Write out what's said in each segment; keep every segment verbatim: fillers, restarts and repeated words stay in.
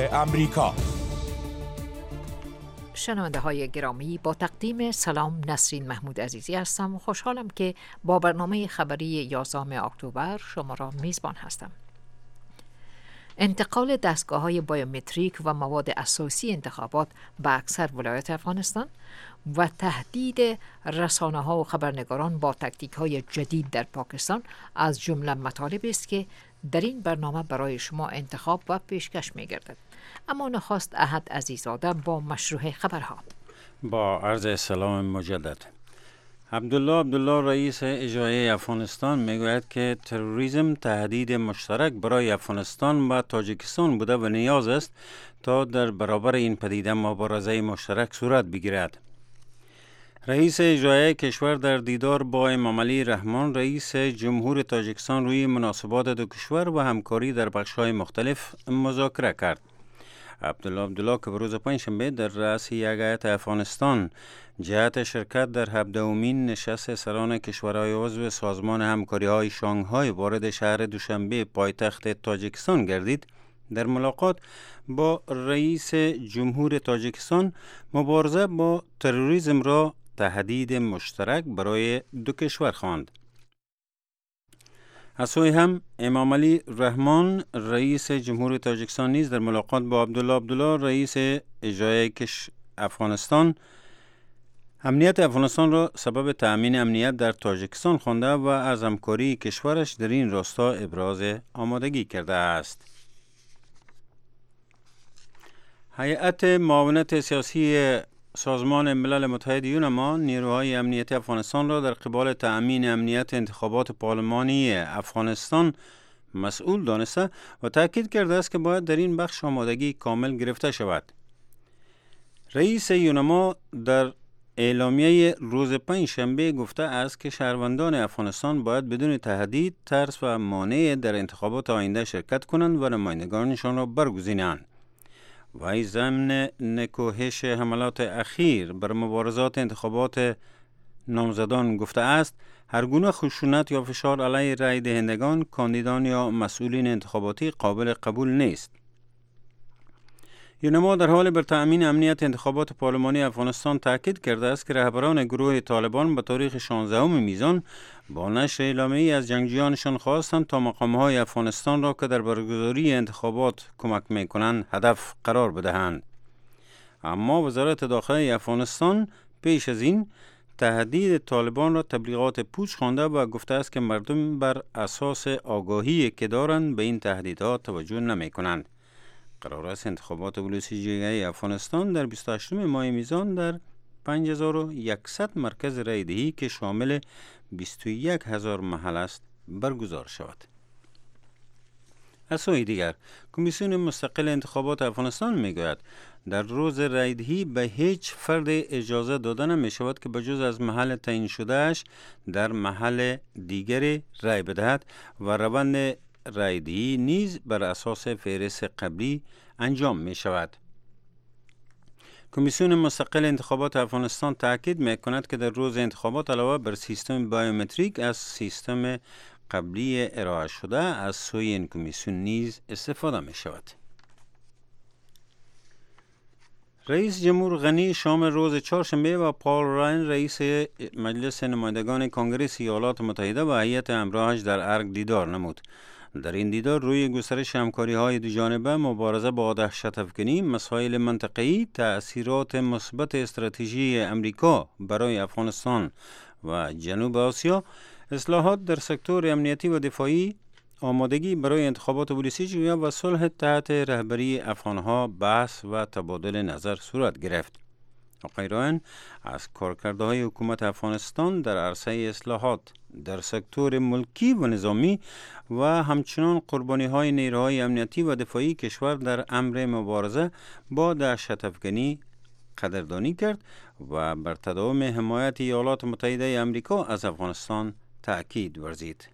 امریکا. شنونده های گرامی، با تقدیم سلام، نسرین محمود عزیزی هستم. خوشحالم که با برنامه خبری یازدهم اکتبر شما را میزبان هستم. انتقال دستگاه های بایومتریک و مواد اساسی انتخابات به اکثر ولایات افغانستان و تهدید رسانه ها و خبرنگاران با تکتیک های جدید در پاکستان از جمله مطالب است که در این برنامه برای شما انتخاب و پیشکش می گردد. اما نخست احد عزیزاده با مشروع خبرها. با عرض سلام مجدد. عبدالله عبدالله رئیس اجرایی افغانستان میگوید که تروریسم تهدید مشترک برای افغانستان و تاجیکستان بوده و نیاز است تا در برابر این پدیده مبارزه مشترک صورت بگیرد. رئیس اجرایی کشور در دیدار با امام علی رحمان رئیس جمهور تاجیکستان روی مناسبات دو کشور و همکاری در بخش‌های مختلف مذاکره کرد. عبدالله عبدالله که روز پنجشنبه در رأس یک هیئت افغانستان جهت شرکت در هفدهمین نشست سران کشورهای عضو سازمان همکاری‌های شانگهای وارد شهر دوشنبه پایتخت تاجیکستان گردید، در ملاقات با رئیس جمهور تاجیکستان مبارزه با تروریسم را تهدید مشترک برای دو کشور خواند. از سوی هم امام علی رحمان رئیس جمهور تاجیکستان نیز در ملاقات با عبدالله عبدالله رئیس اجرایی کش افغانستان امنیت افغانستان را سبب تأمین امنیت در تاجیکستان خوانده و از همکاری کشورش در این راستا ابراز آمادگی کرده است. هیئت معاونت سیاسی سازمان ملل متحد یونما نیروهای امنیتی افغانستان را در قبال تأمین امنیت انتخابات پارلمانی افغانستان مسئول دانسته و تاکید کرده است که باید در این بخش آمادگی کامل گرفته شود. رئیس یونما در اعلامیه روز پنجشنبه گفته است که شهروندان افغانستان باید بدون تهدید، ترس و مانع در انتخابات آینده شرکت کنند و نمایندگانشان را برگزینند. و ضمن نکوهش حملات اخیر بر مبارزات انتخابات نامزدان گفته است هر گونه خشونت یا فشار علیه رای دهندگان، کاندیدان یا مسئولین انتخاباتی قابل قبول نیست. یونما در حال بر تأمین امنیت انتخابات پارلمانی افغانستان تاکید کرده است که رهبران گروه طالبان به تاریخ شانزدهم میزان با نشر اعلامیه‌ای از جنگجویانشان خواستند تا مقام‌های افغانستان را که در برگزاری انتخابات کمک می‌کنند هدف قرار بدهند. اما وزارت داخلی افغانستان پیش از این تهدید طالبان را تبلیغات پوچ خوانده و گفته است که مردم بر اساس آگاهی که دارند به این تهدیدات توجه نمی‌کنند. قرار است انتخابات ولوسی جمهوری افغانستان در بیست و هشتم ماه میزان در پنج هزار و صد مرکز رایدهی که شامل بیست و یک هزار محل است برگزار شود. از سوی دیگر کمیسیون مستقل انتخابات افغانستان میگوید در روز رایدهی به هیچ فرد اجازه داده نمی شود که بجز از محل تعیین شدهش در محل دیگری رای بدهد و روند رایدهی نیز بر اساس فهرست قبلی انجام می شود. کمیسیون مستقل انتخابات افغانستان تاکید می کند که در روز انتخابات علاوه بر سیستم بایومتریک از سیستم قبلی ارائه شده از سوی این کمیسیون نیز استفاده می شود. رئیس جمهور غنی شام روز چهارشنبه و پال راین رئیس مجلس نمایندگان کنگره ایالات متحده و هیئت همراهش در ارگ دیدار نمود. در این دیدار روی گسترش همکاری‌های دوجانبه، مبارزه با دهشت‌افکنی، مسائل منطقه‌ای، تأثیرات مثبت استراتژی امریکا برای افغانستان و جنوب آسیا، اصلاحات در سکتور امنیتی و دفاعی، آمادگی برای انتخابات ولسی و صلح تحت رهبری افغانها بحث و تبادل نظر صورت گرفت. آقای راین از کارکردهای حکومت افغانستان در عرصه اصلاحات در سکتور ملکی و نظامی و همچنان قربانی‌های نیروهای امنیتی و دفاعی کشور در امر مبارزه با دهشت‌افکنی قدردانی کرد و بر تداوم حمایت ایالات متحده آمریکا از افغانستان تأکید ورزید.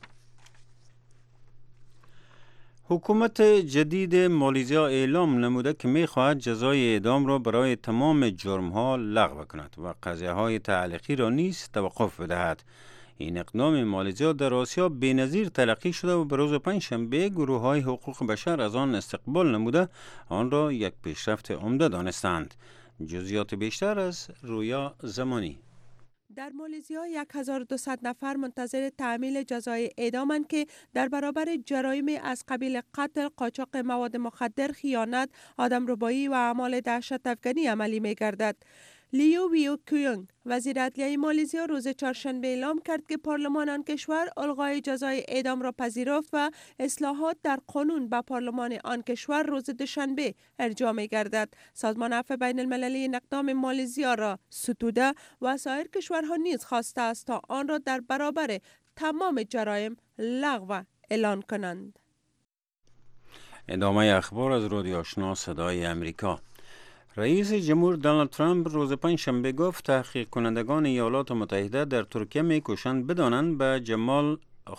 حکومت جدید مالیزیا اعلام نموده که می‌خواهد جزای اعدام را برای تمام جرم‌ها لغو کند و قضیه‌های تعلیقی را نیز توقف بدهد. این اقدام مالزیا در آسیا بی‌نظیر تلقی شده و به روز پنجشنبه گروه‌های حقوق بشر از آن استقبال نموده آن را یک پیشرفت عمده دانستند. جزئیات بیشتر از رویا زمانی. در مالزیا هزار و دویست نفر منتظر تعمیل جزای اعدامند که در برابر جرایم از قبیل قتل، قاچاق مواد مخدر، خیانت، آدمربایی و اعمال دهشت افکنی عملی می گردد. لیو ویو کویونگ وزیر عدلیه مالزیا روز چهارشنبه اعلام کرد که پارلمان آن کشور الغای جزای اعدام را پذیرفت و اصلاحات در قانون به پارلمان آن کشور روز دوشنبه ارجاع می گردد. سازمان عفو بین المللی این اقدام مالزیا را ستوده و سایر کشورها نیز خواسته است تا آن را در برابر تمام جرایم لغو اعلان کنند. ادامه اخبار از رادیو آشنا صدای امریکا. رئیس جمهور دونالد ترامپ روز پنجشنبه گفت تحقیق کنندگان ایالات متحده در ترکیه می‌کوشند بدانند به جمال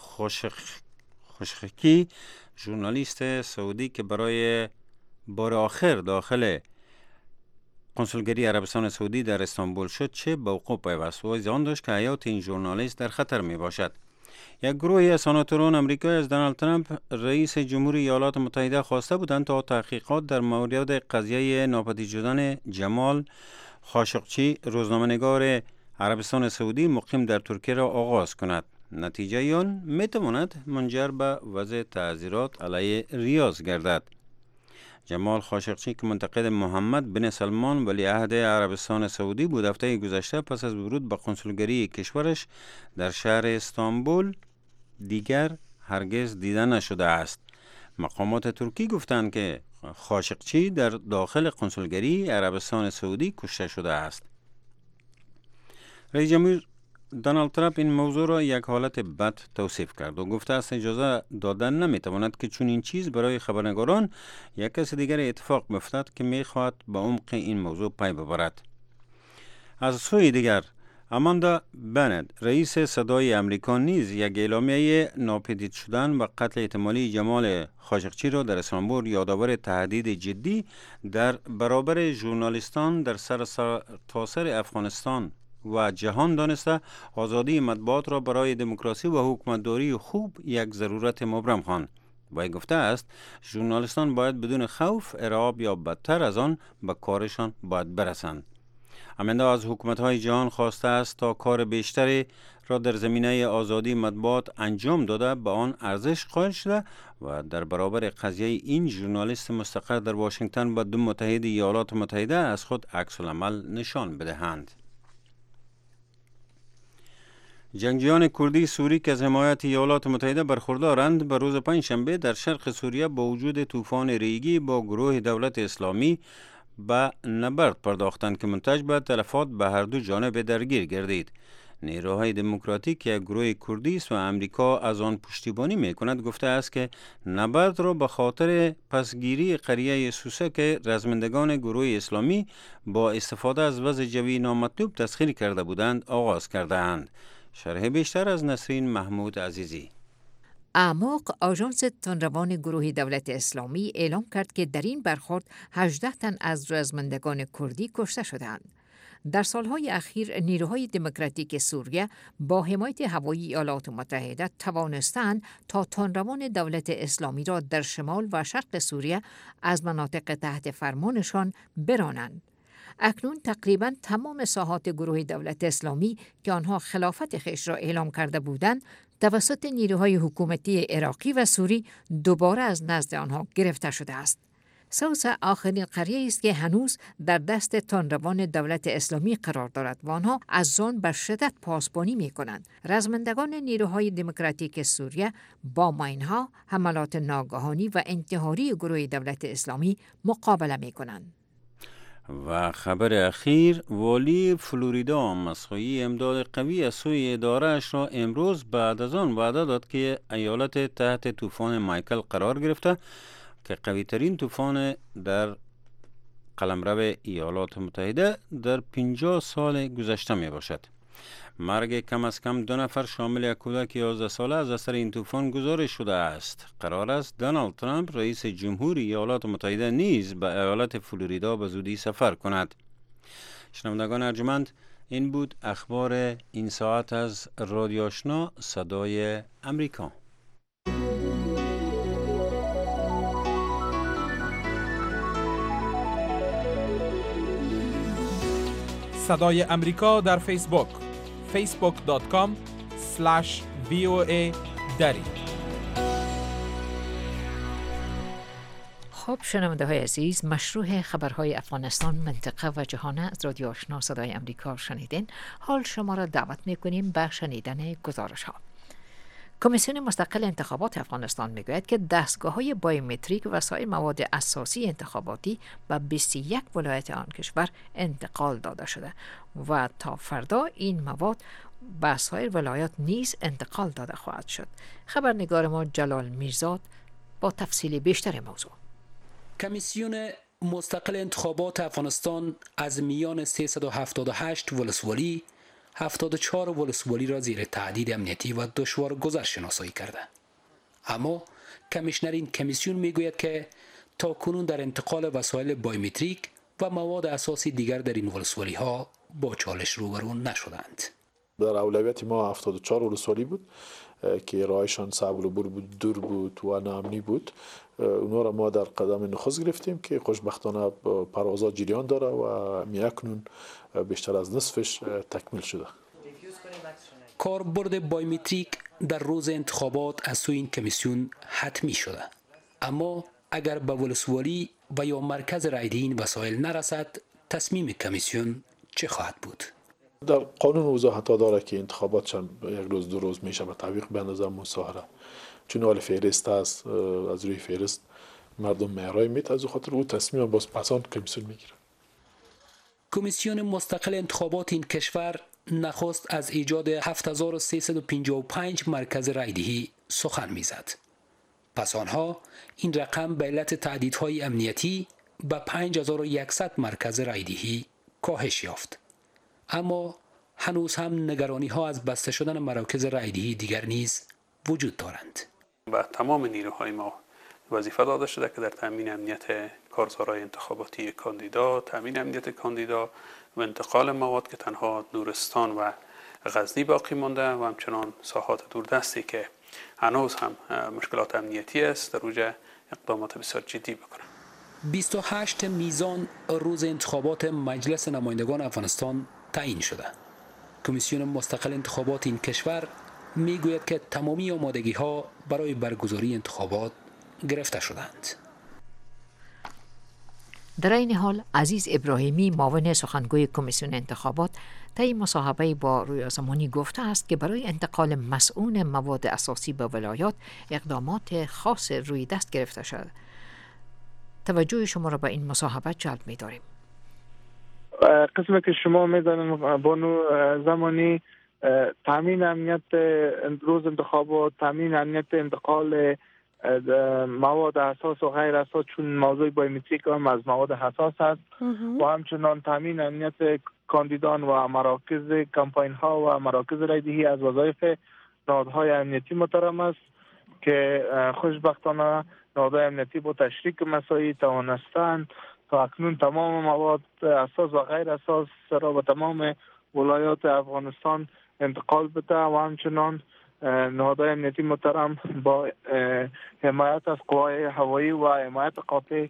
خوشخکی، ژورنالیست سعودی که برای بار آخر داخل کنسولگری عربستان سعودی در استانبول شد، چه به وقوع پیوست و اذعان داشت که حیات این ژورنالیست در خطر می باشد. یک گروه از سناتوران امریکایی از دونالد ترامپ رئیس جمهور ایالات متحده خواسته بودند تا تحقیقات در مورد قضیه ناپدید شدن جمال خاشقچی، روزنامه‌نگار عربستان سعودی مقیم در ترکیه را آغاز کند. نتیجه آن میتواند منجر به وضع تعزیرات علیه ریاض گردد. جمال خاشقچی که منتقد محمد بن سلمان ولیعهد عربستان سعودی بود، هفته گذشته پس از ورود به کنسولگری کشورش در شهر استانبول دیگر هرگز دیده نشده است. مقامات ترکی گفتند که خاشقچی در داخل کنسولگری عربستان سعودی کشته شده است. رئیس جمهور دونالد ترامپ این موضوع را یک حالت بد توصیف کرد و گفته است اجازه دادن نمیتواند که چون این چیز برای خبرنگاران یک کس دیگر اتفاق بیفتد که میخواهد به عمق این موضوع پی ببرد. از سوی دیگر آماندا بنت رئیس صدای امریکا نیز یک اعلامیه ناپدید شدن و قتل احتمالی جمال خاشقچی را در استانبول یادآور تهدید جدی در برابر ژورنالیستان در سرتاسر افغانستان و جهان دانسته آزادی مطبوعات را برای دموکراسی و حکومتداری خوب یک ضرورت مبرم خواند. وی گفته است ژورنالیستان باید بدون خوف، ارعاب یا بدتر از آن به کارشان باید برسند. آماندا از حکومت‌های جهان خواسته است تا کار بیشتری را در زمینه آزادی مطبوعات انجام داده به آن ارزش قائل شده و در برابر قضیه این ژورنالیست مستقر در واشنگتن و دو متحد ایالات متحده از خود عکس العمل نشان بدهند. جنگجویان کردی سوری که از حمایت ایالات متحده برخوردارند به روز پنجشنبه در شرق سوریه با وجود طوفان ریگی با گروه دولت اسلامی به نبرد پرداختند که منتج به تلفات به هر دو جانب درگیر گردید. نیروهای دموکراتیک یک گروه کردی است و امریکا از آن پشتیبانی میکند گفته است که نبرد را به خاطر پسگیری قریه سوسک رزمندگان گروه اسلامی با استفاده از وضع جوی نامطلوب تسخیر کرده بودند آغاز کرده اند. شرح بیشتر از نسرین محمود عزیزی. اعماق آژانس تندروان گروه دولت اسلامی اعلام کرد که در این برخورد هجده تن از رزمندگان کردی کشته شدند. در سالهای اخیر نیروهای دموکراتیک سوریه با حمایت هوایی ایالات متحده توانستند تا تندروان دولت اسلامی را در شمال و شرق سوریه از مناطق تحت فرمانشان برانند. اکنون تقریباً تمام ساحات گروه دولت اسلامی که آنها خلافت خویش را اعلام کرده بودند توسط نیروهای حکومتی عراقی و سوری دوباره از نزد آنها گرفته شده است. سوسه آخرین قریه است که هنوز در دست تندروان دولت اسلامی قرار دارد و آنها از آن به شدت پاسبانی می کنند. رزمندگان نیروهای دموکراتیک سوریه با ماینها حملات ناگهانی و انتحاری گروه دولت اسلامی مقابله می کنند. و خبر اخیر، والی فلوریدا مسخویی امداد قوی از سوی اداره‌اش را امروز بعد از آن وعده داد که ایالت تحت طوفان مایکل قرار گرفته که قوی ترین طوفان در قلمرو ایالات متحده در پنجاه سال گذشته می باشد. مرگ کم از کم دو نفر شامل یک کودک یازده ساله از اثر این طوفان گزارش شده است. قرار است دونالد ترامپ رئیس جمهور ایالات متحده نیز به ایالت فلوریدا به زودی سفر کند. شنوندگان ارجمند، این بود اخبار این ساعت از رادیو آشنا صدای امریکا. صدای امریکا در فیسبوک فیسبوک دات کام اسلش وی او ای دری. خب شنونده های عزیز، مشروع خبرهای افغانستان، منطقه و جهان از رادیو آشنا صدای امریکا شنیدین. حال شما را دعوت میکنیم به شنیدن گزارش ها. کمیسیون مستقل انتخابات افغانستان میگوید که دستگاه های بایومتریک و سایر مواد اساسی انتخاباتی به بیست و یک ولایت آن کشور انتقال داده شده و تا فردا این مواد به سایر ولایات نیز انتقال داده خواهد شد. خبرنگار ما جلال میرزاد با تفصیل بیشتر موضوع. کمیسیون مستقل انتخابات افغانستان از میان سیصد و هفتاد و هشت ولسوالی هفتاد و چهار ولسوالی را زیر تهدید امنیتی و دشوار گذر شناسایی کرده. اما کمیشنر این کمیسیون میگوید که تا کنون در انتقال وسایل بایومتریک و مواد اساسی دیگر در این ولسوالی ها با چالش روبرو نشدند. در اولویت ما هفتاد و چهار ولسوالی بود که راهشان صعب العبور بود، دور بود و ناامنی بود. اونا را ما در قدم نخست گرفتیم که خوشبختانه پروازات جریان داره و اکنون بیشتر از نصفش تکمیل شده. کاربرد بایومتریک در روز انتخابات از سوی این کمیسیون حتمی شده، اما اگر به ولسوالی و یا مرکز رایدهی این وسایل نرسد، تصمیم کمیسیون چه خواهد بود؟ در قانون وضاحت داره که انتخابات چند یک روز دو روز میشه به تعویق به نظام مصاهره، چون حال فهرست است، از روی فهرست مردم مهرای میت، از خاطر او تصمیم باز پسان کمیسیون میگیره. کمیسیون مستقل انتخابات این کشور نخست از ایجاد هفت هزار و سیصد و پنجاه و پنج مرکز رایدهی سخن میزد. پس آنها این رقم به علت تهدیدهای امنیتی به پنج هزار و صد مرکز رایدهی کاهش یافت. اما هنوز هم نگرانی ها از بسته شدن مراکز رایدهی دیگر نیز وجود دارند. و تمام نیروهای ما وظیفه داده شده که در تامین امنیت کارزارهای انتخاباتی کاندیدا، تامین امنیت کاندیدا و انتقال مواد که تنها نورستان و غزنی باقی مانده و همچنان ساحات دوردستی که هنوز هم مشکلات امنیتی است، در اوجه اقدامات بسیار جدی بکنند. بیست و هشت میزان روز انتخابات مجلس نمایندگان افغانستان تعیین شده. کمیسیون مستقل انتخابات این کشور میگوید که تمامی آمادگی ها برای برگزاری انتخابات گرفته شدند. در این حال عزیز ابراهیمی، معاون سخنگوی کمیسیون انتخابات، طی مصاحبه با رویا زمانی گفته است که برای انتقال مسئول مواد اساسی به ولایات اقدامات خاص روی دست گرفته شده. توجه شما را به این مصاحبه جلب می‌داریم. قسمی که شما می‌دانید بانو زمانی، تامین امنیت روز انتخابات، تامین امنیت انتقال مواد حساس و غیر حساس، چون موضوع بایومتریک هم از مواد حساس است، و همچنان تامین امنیت کاندیدان و مراکز کمپاین ها و مراکز رایدهی از وظایف نهادهای امنیتی محترم است که خوشبختانه نهادهای امنیتی با تشریک مساعی توانستند تا اکنون تمام مواد اساس و غیر اساس را به تمام ولایات افغانستان انتقال بده و همچنان نهادهای امنیتی محترم با حمایت از قوای هوایی و حمایت قاطع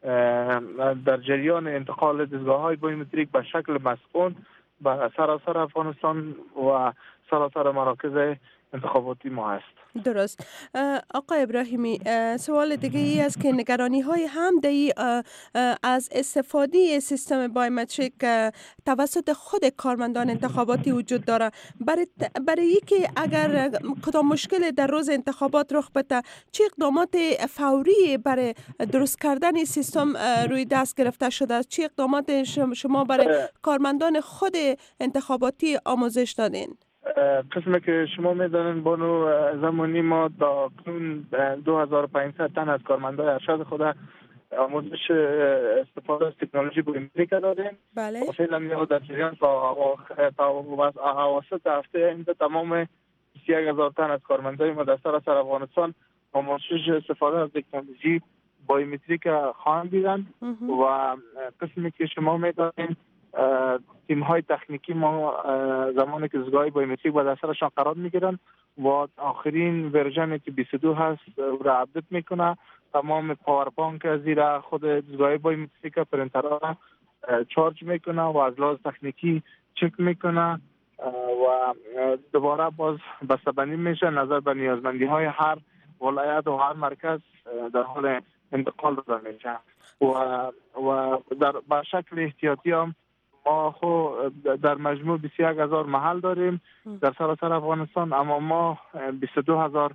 در جریان انتقال دستگاه‌های بایومتریک به شکل مسکون به سراسر افغانستان و سراسر مراکز انتخاباتی ما است. درست. آقای ابراهیمی، سوال دیگه ای است که نگرانی های هم دی از استفاده سیستم بایومتریک توسط خود کارمندان انتخاباتی وجود داره. برای برای که اگر کدام مشکل در روز انتخابات رخ بده، چه اقدامات فوری برای درست کردن سیستم روی دست گرفته شده است؟ چه اقدامات شما برای کارمندان خود انتخاباتی آموزش دادین؟ قسمی که شما میدانید بانو زمانی، ما تا کنون دو هزار و پانصد تن از کارمندان ارشد خود آموزش استفاده از تکنولوژی بایومتریک دادیم. بله. فعلا ما در جریان تا تا اواسط هفته این تمام بیست و یک هزار تن از کارمندان ما در سراسر افغانستان آموزش استفاده از تکنولوژی بایومتریک خواهند دیدند و قسمی که شما میدانید تیم های تکنیکی ما زمانی که دستگاه بایومتریک با دسترشان قرار میگیرن و آخرین ورژنی که بیست و دو هست را اپدیت میکنه. تمام پاور بانک از زیر خود دستگاه بایومتریک پرینترها چارج میکنه و از لحاظ تکنیکی چک میکنه و دوباره باز بسته‌بندی میشه نظر به نیازمندی های هر ولایت و هر مرکز در حال انتقال داده میشه و و در به شکل احتیاطی هم ما خو در مجموع بیست و یک هزار محل داریم در سراسر افغانستان، اما ما بیست و دو هزار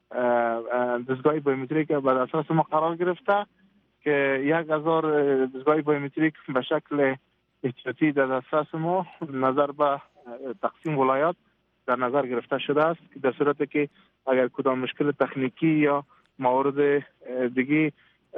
دستگاه بایومتریک به دسترس ما قرار گرفته که یک هزار دستگاه بایومتریک به شکل احتیاطی در دسترس ما نظر به تقسیم ولایات در نظر گرفته شده است که در صورتی که اگر کدام مشکل تکنیکی یا موارد دیگه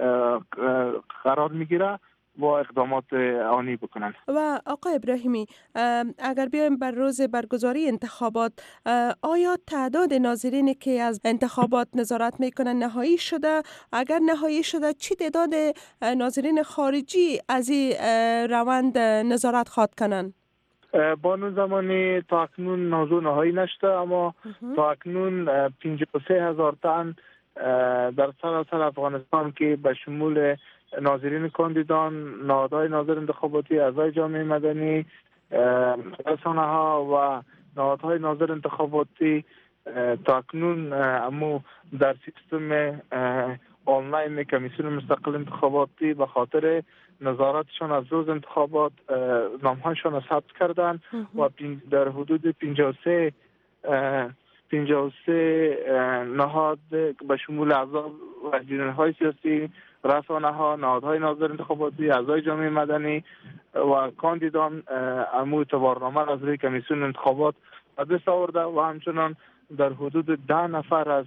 قرار میگیره و اقدامات آنی بکنن. و آقای ابراهیمی، اگر بیایم بر روز برگزاری انتخابات، آیا تعداد ناظرینی که از انتخابات نظارت میکنن نهایی شده؟ اگر نهایی شده چی تعداد ناظرین خارجی از این روند نظارت خواد کنن؟ بانو زمانی تا اکنون موضوع نهایی نشده، اما تا اکنون پنجاه و سه هزار تن در سراسر افغانستان که به شمول ناظرین کاندیدان، نهادهای ناظر انتخاباتی، اعضای جامعه مدنی، رسانه ها و نهادهای ناظر انتخاباتی تا اکنون امو در سیستم آنلاین کمیسیون مستقل انتخاباتی به خاطر نظارتشان از روز انتخابات نامهایشان را ثبت کردند و در حدود پنجاه و سه پنجاه و سه نهاد به شمول اعضا و جریان‌های سیاسی، رسانه ها، نهادهای ناظر انتخاباتی، اعضای جامعه مدنی و کاندیدان امو اعتبارنامه از روی کمیسیون انتخابات به دست آورده و همچنان در حدود ده نفر از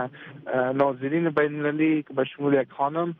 ناظرین بین‌المللی که به شمول یک خانم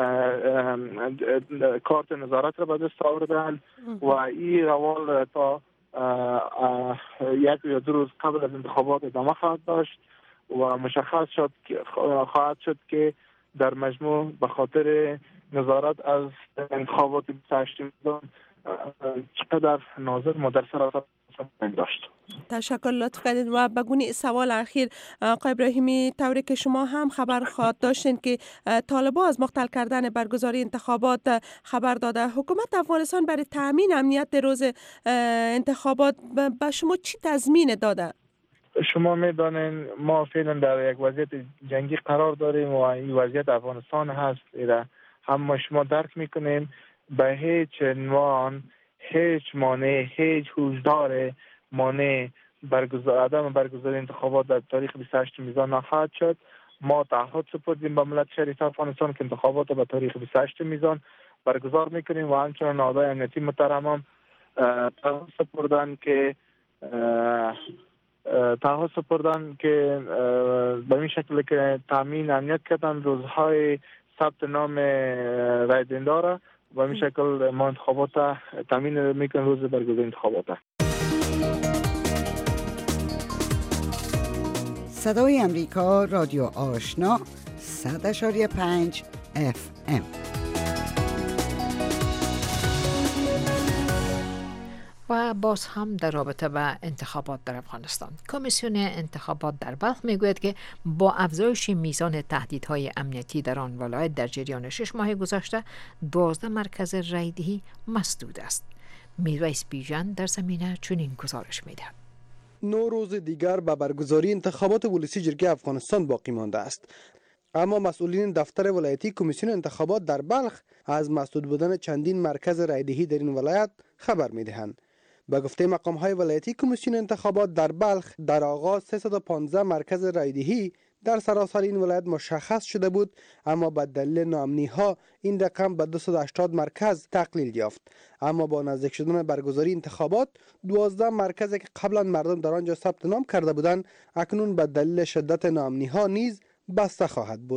کارت نظارت را به دست آوردند و این روال تا یک یا دو روز قبل از انتخابات ادامه خواهد داشت و مشخص شد که خواهد شد که در مجموع به خاطر نظارت از انتخابات بیست و هشت میزان چقدر ناظر ما در سراسر داشت. تشکر، لطف کردید. و بگونی سوال اخیر آقای ابراهیمی، طوری که شما هم خبر خواهد داشتین که طالبان از معطل کردن برگزاری انتخابات خبر داده، حکومت افغانستان برای تامین امنیت روز انتخابات به شما چی تضمین داده؟ شما میدانین ما فعلا در یک وضعیت جنگی قرار داریم و این وضعیت افغانستان هست، هم شما درک میکنیم به هیچ عنوان هیچ مانع، هیچ هوشدار مانع برگزار عدم برگزاری انتخابات در تاریخ بیست و هشت میزان نخواهد شد. ما تعهد سپردیم به ملت شریف افغانستان که انتخابات به تاریخ بیست و هشت میزان برگزار میکنیم و همچنان نهادهای امنیتی محترم هم تعهد سپردن که تعهد سپردن که به این شکل که تامین امنیت کردن روزهای ثبت نام رای دهنده را و به این شکل ما انتخابات تامین میکنیم روز برگزاری انتخابات. صدای امریکا، رادیو آشنا، صد اشاری پنج اف ام. و باز هم در رابطه با انتخابات در افغانستان، کمیسیون انتخابات در بلخ میگوید که با افزایش میزان تهدیدهای امنیتی در آن ولایت در جریان شش ماه گذشته دوازده مرکز رایدهی مسدود است. میرویس بیژن در زمینه چنین گزارش میدهد. نو روز دیگر به برگزاری انتخابات ولسی جرگه افغانستان باقی مانده است، اما مسئولین دفتر ولایتی کمیسیون انتخابات در بلخ از مسدود بودن چندین مرکز رایدهی در این ولایت خبر میدهند. به گفته مقام‌های ولایتی کمیسیون انتخابات در بلخ در آغاز سیصد و پانزده مرکز رایدهی در سراسر این ولایت مشخص شده بود، اما به دلیل ناامنی‌ها این رقم به دویست و هشتاد مرکز تقلیل یافت. اما با نزدیک شدن برگزاری انتخابات دوازده مرکزی که قبلا مردم در آنجا ثبت نام کرده بودند اکنون به دلیل شدت ناامنی‌ها نیز بسته خواهد بود.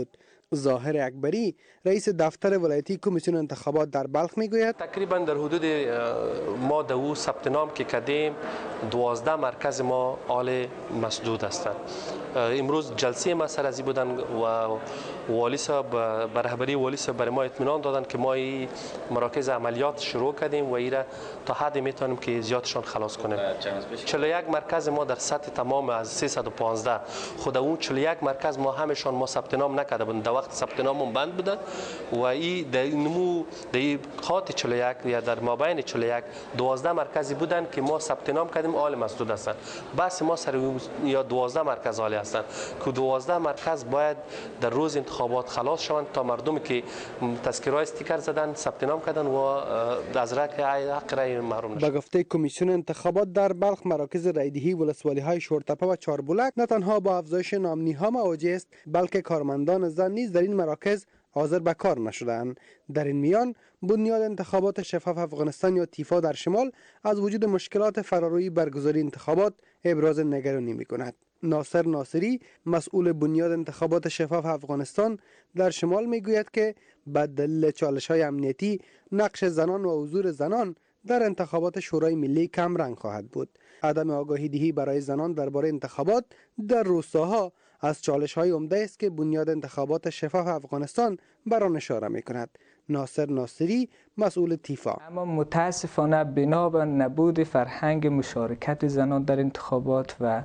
ظاهر اکبری رئیس دفتر ولایتی کمیسیون انتخابات در بلخ میگوید تقریبا در حدود ما دو ثبت نام که کردیم دوازده مرکز ما آل مسدود هستند. امروز جلسه ما سر ازی بودن و والی صاحب به رهبری والی صاحب برای ما اطمینان دادن که ما این مراکز عملیات شروع کردیم و ایره تا حد میتونیم که زیادشان خلاص کنیم. چهل و یک مرکز ما در سطح تمام از سیصد و پانزده خود اون چهل و یک مرکز ما همشان ما ثبت نام نکرده بودن، در وقت ثبت ناممون بند بودن و این در نمو در خاط چهل و یک یا در مابین چهل و یک دوازده مرکزی بودن که ما ثبت نام کردیم آل مسدود هستند. بس ما سر یا دوازده مرکز آلی هستند که دوازده مرکز باید در روز انتخابات خلاص شوند تا مردمی که تذکره استیکر زدن ثبت نام کردن و از رأی حق رأی محروم نشدند. به گفته کمیسیون انتخابات در بلخ مراکز رایدهی ولسوالی‌های شورتپه و چاربولک نه تنها با افزایش نامنی‌ها مواجه است بلکه کارمندان زن نیز در این مراکز حاضر به کار نشدند. در این میان بنیاد انتخابات شفاف افغانستان یا تیفا در شمال از وجود مشکلات فراروی برگزاری انتخابات ابراز نگرانی می‌کند. ناصر ناصری مسئول بنیاد انتخابات شفاف افغانستان در شمال میگوید که به دلیل چالش‌های امنیتی نقش زنان و حضور زنان در انتخابات شورای ملی کم رنگ خواهد بود. عدم آگاهی دهی برای زنان درباره انتخابات در روستاها از چالش‌های عمده است که بنیاد انتخابات شفاف افغانستان بر آن اشاره می‌کند. ناصر ناصری مسئول تیفا: اما متاسفانه بنا به نبود فرهنگ مشارکت زنان در انتخابات و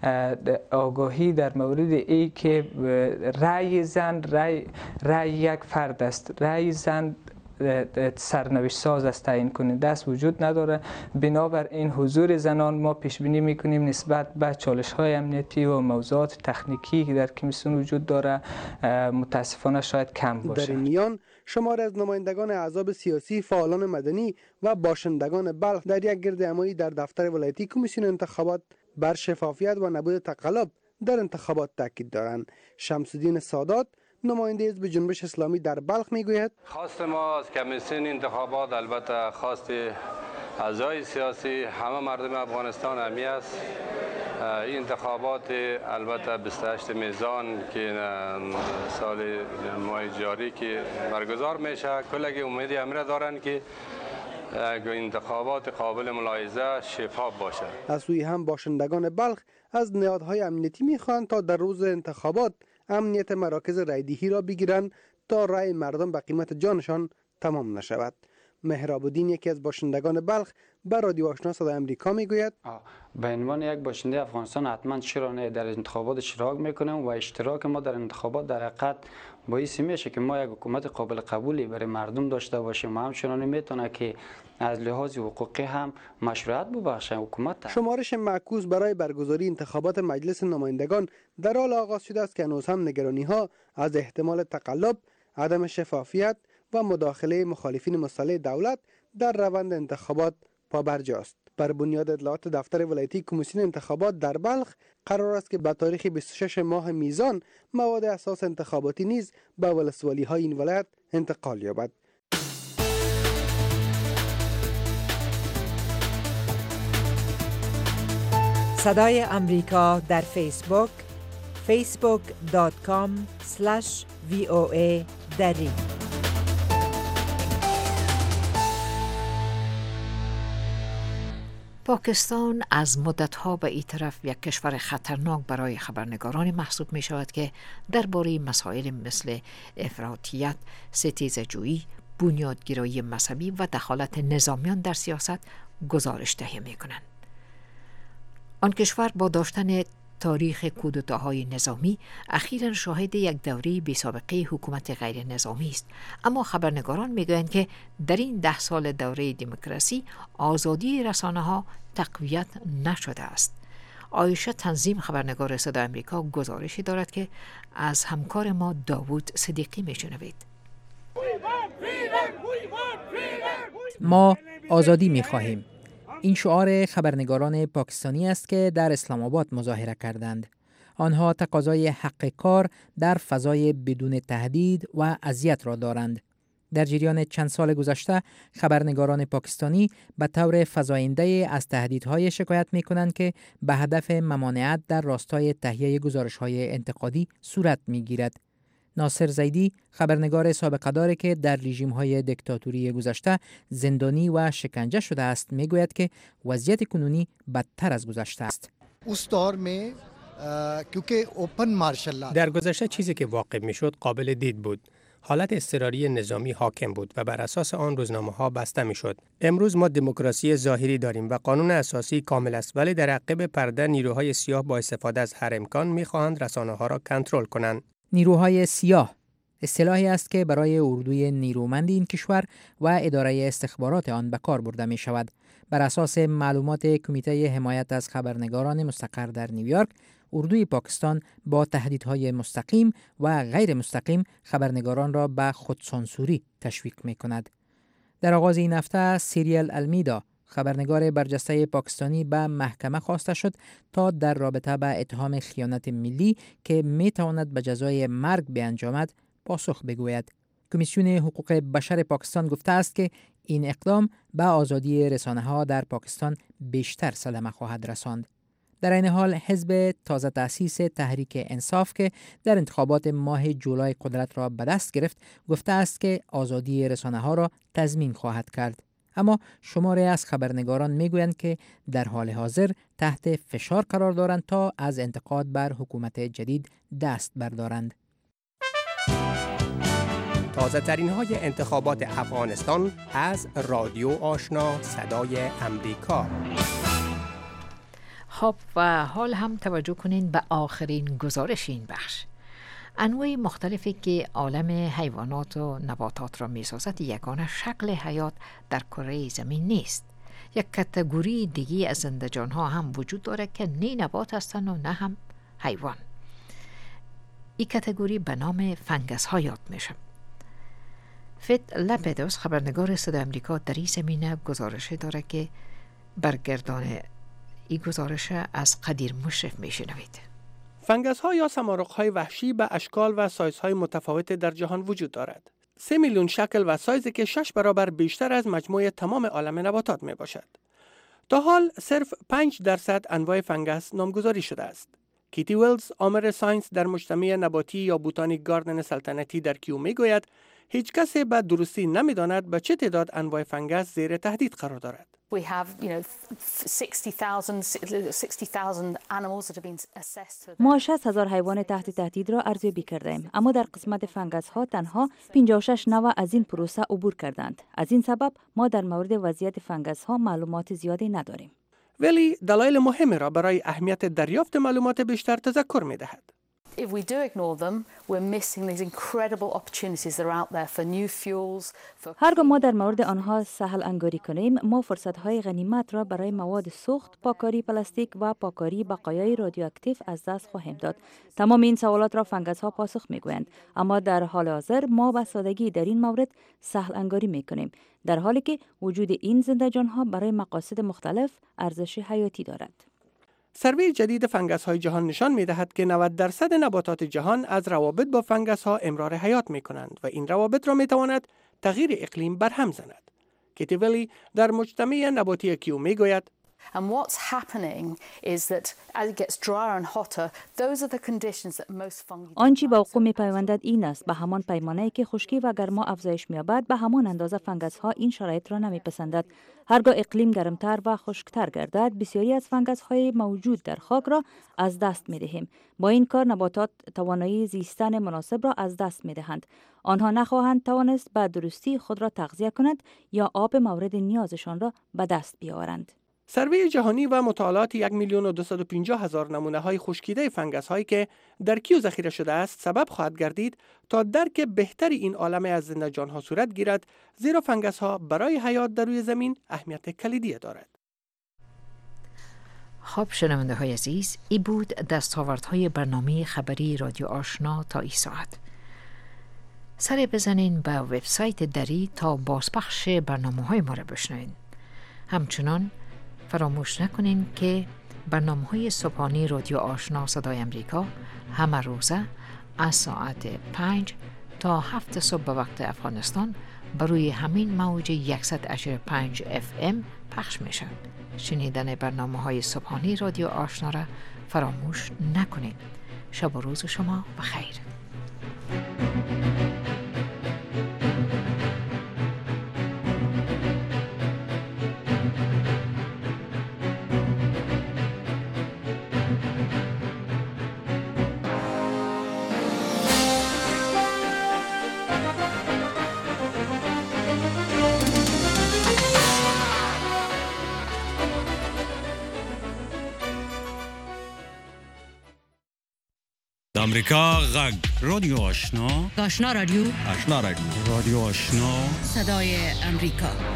آگاهی در مورد ای که رأی زن رأی, رأی یک فرد است، رأی زن سرنوشت ساز است، تعیین کننده است وجود نداره. بنابر این حضور زنان ما پیش بینی میکنیم نسبت به چالش های امنیتی و موضوعات تکنیکی که در کمیسیون وجود داره متاسفانه شاید کم باشه. در این میان شماری از نمایندگان احزاب سیاسی، فعالان مدنی و باشندگان بلخ در یک گردهمایی در دفتر ولایتی کمیسیون انتخابات بر شفافیت و نبود تقلب در انتخابات تاکید دارند. شمس الدین سادات نماینده حزب جنبش اسلامی در بلخ میگوید خواست ما از کمیسیون انتخابات، البته خواست اعضای سیاسی، همه مردم افغانستان همی است. این انتخابات البته بیست و هشت میزان که سال ماه جاری که برگزار میشه، کلگی امیدی امر دارند که انتخابات قابل ملاحظه شفاف باشد. از سوی هم باشندگان بلخ از نهادهای امنیتی میخواهند تا در روز انتخابات امنیت مراکز رایدهی را بگیرند تا رای مردم به قیمت جانشان تمام نشود. مهراب الدین یکی از باشندگان بلخ به رادیو آشنا صدای امریکا میگوید به عنوان یک باشنده افغانستان حتما چرا نه در انتخابات اشتراک میکنیم و اشتراک ما در انتخابات در حقیقت باعث میشه که ما یک حکومت قابل قبولی برای مردم داشته باشیم و همچنان میتونه که از لحاظ حقوقی هم مشروعیت ببخشه حکومت. شمارش معکوس برای برگزاری انتخابات مجلس نمایندگان در حال آغاز شده است که هنوز هم نگرانی ها از احتمال تقلب، عدم شفافیت و مداخله مخالفین مسلح دولت در روند انتخابات پابرجاست. بر بنیاد اطلاعات دفتر ولایتی کمیسیون انتخابات در بلخ قرار است که به تاریخ بیست و شش ماه میزان مواد اساس انتخاباتی نیز به ولسوالی های این ولایت انتقال یابد. صدای امریکا در فیسبوک فیسبوک دات کام اسلش وی او ای دری. پاکستان از مدتها به این طرف یک کشور خطرناک برای خبرنگاران محسوب می شود که درباره مسائل مثل افراطیت، ستیزه‌جویی، بنیادگرایی مذهبی و دخالت نظامیان در سیاست گزارش دهی می کنند. آن کشور با داشتن تاریخ کودتاهای نظامی اخیراً شاهد یک دوره بی‌سابقه حکومت غیر نظامی است، اما خبرنگاران میگویند که در این ده سال دوره دموکراسی آزادی رسانه‌ها تقویت نشده است. عایشه تنظیم خبرنگار صدای امریکا گزارشی دارد که از همکار ما داوود صدیقی میشنوید. ما آزادی می‌خواهیم. این شعار خبرنگاران پاکستانی است که در اسلام آباد مظاهره کردند. آنها تقاضای حق کار در فضای بدون تهدید و اذیت را دارند. در جریان چند سال گذشته خبرنگاران پاکستانی به طور فزاینده از تهدیدهای شکایت می کنند که به هدف ممانعت در راستای تهیه گزارش‌های انتقادی صورت می گیرد. ناصر زیدی خبرنگار سابقه داره که در رژیم‌های دیکتاتوری گذشته زندانی و شکنجه شده است میگوید که وضعیت کنونی بدتر از گذشته است. در گذشته چیزی که واقع میشد قابل دید بود. حالت اضطراری نظامی حاکم بود و بر اساس آن روزنامه‌ها بسته میشد. امروز ما دموکراسی ظاهری داریم و قانون اساسی کامل است، ولی در عقب پرده نیروهای سیاه با استفاده از هر امکان می‌خواهند رسانه‌ها را کنترل کنند. نیروهای سیاه اصطلاحی است که برای اردوی نیرومند این کشور و اداره استخبارات آن به کار برده می شود. بر اساس معلومات کمیته حمایت از خبرنگاران مستقر در نیویورک، اردوی پاکستان با تهدیدهای مستقیم و غیر مستقیم خبرنگاران را به خودسانسوری تشویق می کند. در آغاز این هفته سیریل المیدا خبرنگار برجسته پاکستانی به محکمه خواسته شد تا در رابطه به اتهام خیانت ملی که می تواند به جزای مرگ بیانجامد پاسخ بگوید. کمیسیون حقوق بشر پاکستان گفته است که این اقدام به آزادی رسانه‌ها در پاکستان بیشتر صدمه خواهد رساند. در این حال حزب تازه تأسیس تحریک انصاف که در انتخابات ماه جولای قدرت را به دست گرفت گفته است که آزادی رسانه‌ها را تضمین خواهد کرد. اما شماری از خبرنگاران میگویند که در حال حاضر تحت فشار قرار دارند تا از انتقاد بر حکومت جدید دست بردارند. تازه ترین های انتخابات افغانستان از رادیو آشنا صدای امریکا. خب و حال هم توجه کنین به آخرین گزارش این بخش. انواع مختلفی که عالم حیوانات و نباتات را می‌سازد یگانه شکل حیات در کره زمین نیست. یک کاتگوری دیگه از زنده‌جان‌ها هم وجود داره که نه نبات هستند و نه هم حیوان. این کاتگوری به نام فنگس ها یاد میشه. فت لپدوس خبرنگار صدای امریکا در این زمینه گزارش داره که برگردان این گزارش از قدیر مشرف میشنوید. فنگس ها یا سمارق های وحشی به اشکال و سایز های متفاوت در جهان وجود دارد. سه میلیون شکل و سایزی که شش برابر بیشتر از مجموع تمام عالم نباتات می باشد. تا حال صرف پنج درصد انواع فنگس نامگذاری شده است. کیتی ویلز آمر ساینس در مجتمع نباتی یا بوتانیک گاردن سلطنتی در کیو می گوید هیچ کسی به درستی نمی داند به چه تعداد انواع فنگس زیر تهدید قرار دارد. We have, you know, sixty thousand sixty thousand animals that have been assessed. ما شصت هزار حیوان تحت تهدید را ارزیابی کرده ایم، اما در قسمت فنگس ها تنها پنجاه و شش نوع از این پروسه عبور کردند. از این سبب ما در مورد وضعیت فنگس ها معلومات زیادی نداریم. ولی دلایل مهمی را برای اهمیت دریافت معلومات بیشتر تذکر می دهد. If we do ignore them, we're missing these incredible opportunities that are out there for new fuels. For... هرگاه ما در مورد آنها سهل انگاری کنیم، ما فرصت‌های غنیمت را برای مواد سوخت، پاکاری پلاستیک و پاکاری بقایای رادیواکتیو از دست خواهیم داد. تمام این سوالات را فنگس‌ها پاسخ می‌گویند، اما در حال حاضر ما به سادگی در این مورد سهل انگاری می‌کنیم، در حالی که وجود این زنده‌جان‌ها برای مقاصد مختلف ارزش حیاتی دارد. سروی جدید فنگس های جهان نشان می دهد که نود درصد نباتات جهان از روابط با فنگس ها امرار حیات می کنند و این روابط را می تواند تغییر اقلیم برهم زند. کیتی ویلی در مجتمع نباتی کیو می گوید And what's happening is that as it gets drier and hotter, those are the conditions that most fungi. آنچه با وقوع می‌پیوندد این است، به همان پیمانه‌ای که خشکی و گرما افزایش می‌یابد، به همان اندازه فنگس‌ها این شرایط را نمی‌پسندند. هرگاه اقلیم گرمتر و خشکتر گردد، بسیاری از فنگس‌های موجود در خاک را از دست می‌دهیم. با این کار نباتات توانایی زیستن مناسب را از دست می‌دهند. آنها نخواهند توانست به درستی خود را تغذیه کنند یا آب مورد نیازشان را به دست بیاورند. سروی جهانی و مطالعات یک میلیون و دویست و پنجاه هزار نمونه های خشکیده فنگس هایی که در کیو ذخیره شده است سبب خواهد گردید تا درک بهتری این عالم از زنده جان ها صورت گیرد، زیرا فنگس ها برای حیات در روی زمین اهمیت کلیدی دارد. خب شنونده های عزیز، ای بود دستاوردهای برنامه خبری رادیو آشنا تا این ساعت. سر بزنین به وبسایت دری تا بازپخش برنامه های ما را بشنوین. همچنان فراموش نکنین که برنامه‌های صبحانه رادیو آشنا صدای امریکا همه روزه از ساعت پنج تا هفت صبح به وقت افغانستان بر روی همین موج صد و هشت و پنج اف ام پخش میشن. شنیدن برنامه‌های صبحانه رادیو آشنا را فراموش نکنین. شب و روز شما بخیر. امریکا غږ رادیو آشنا آشنا رادیو آشنا رادیو رادیو آشنا صدای امریکا